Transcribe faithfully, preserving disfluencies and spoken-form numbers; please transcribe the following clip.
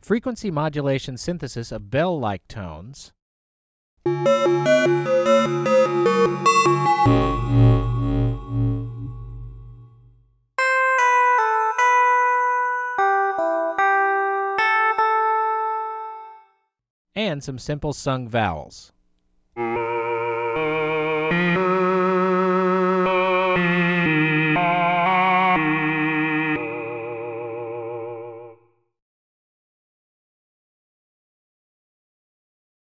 frequency modulation synthesis of bell-like tones, and some simple sung vowels.